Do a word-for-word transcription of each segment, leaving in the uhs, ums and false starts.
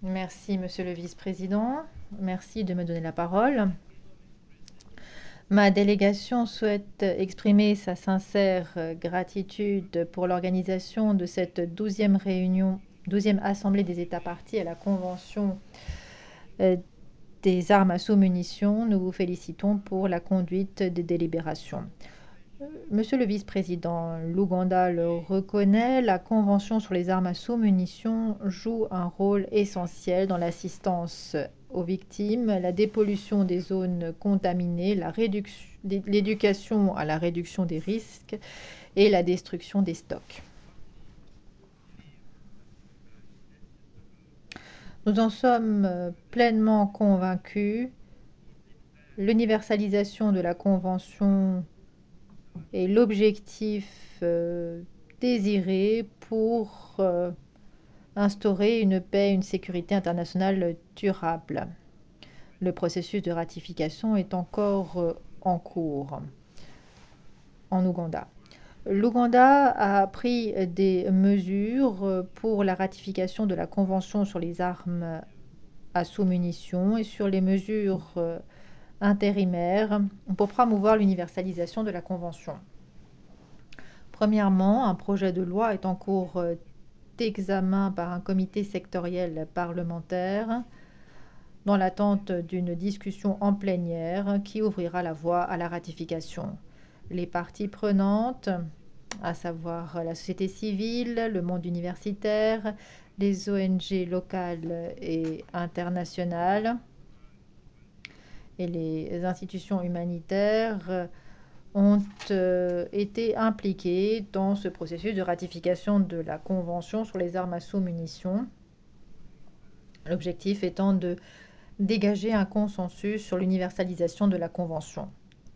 Merci, Monsieur le Vice-président. Merci de me donner la parole. Ma délégation souhaite exprimer sa sincère gratitude pour l'organisation de cette douzième réunion, douzième Assemblée des États parties à la Convention euh, des armes à sous-munitions. Nous vous félicitons pour la conduite des délibérations. Monsieur le vice-président, l'Ouganda le reconnaît, la Convention sur les armes à sous-munitions joue un rôle essentiel dans l'assistance aux victimes, la dépollution des zones contaminées, l'éducation à la réduction des risques et la destruction des stocks. Nous en sommes pleinement convaincus. L'universalisation de la Convention est l'objectif euh, désiré pour euh, instaurer une paix et une sécurité internationale durable. Le processus de ratification est encore euh, en cours en Ouganda. L'Ouganda a pris des mesures pour la ratification de la Convention sur les armes à sous-munitions et sur les mesures euh, intérimaires pour promouvoir l'universalisation de la Convention. Premièrement, un projet de loi est en cours d'examen par un comité sectoriel parlementaire dans l'attente d'une discussion en plénière qui ouvrira la voie à la ratification. Les parties prenantes, à savoir la société civile, le monde universitaire, les O N G locales et internationales et les institutions humanitaires, ont euh, été impliqués dans ce processus de ratification de la Convention sur les armes à sous-munitions. L'objectif étant de dégager un consensus sur l'universalisation de la Convention.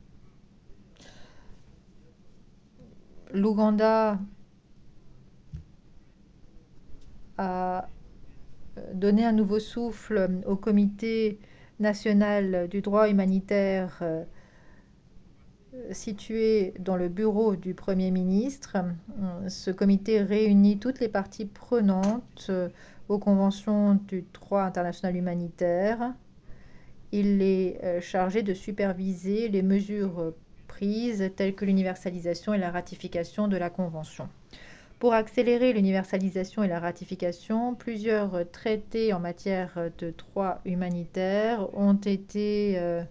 L'Ouganda a donné un nouveau souffle au Comité national du droit humanitaire euh, situé dans le bureau du Premier ministre. Ce comité réunit toutes les parties prenantes euh, aux conventions du droit international humanitaire. Il est euh, chargé de superviser les mesures prises telles que l'universalisation et la ratification de la Convention. Pour accélérer l'universalisation et la ratification, plusieurs traités en matière de droit humanitaire ont été euh,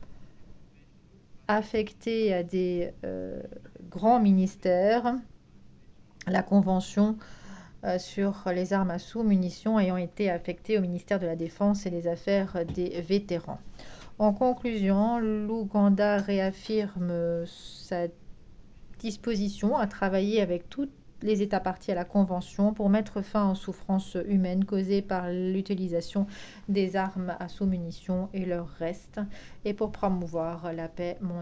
affectés à des euh, grands ministères. La Convention euh, sur les armes à sous-munitions ayant été affectée au ministère de la Défense et des Affaires des vétérans. En conclusion, l'Ouganda réaffirme sa disposition à travailler avec tous les États parties à la Convention pour mettre fin aux souffrances humaines causées par l'utilisation des armes à sous-munitions et leur reste, et pour promouvoir la paix mondiale.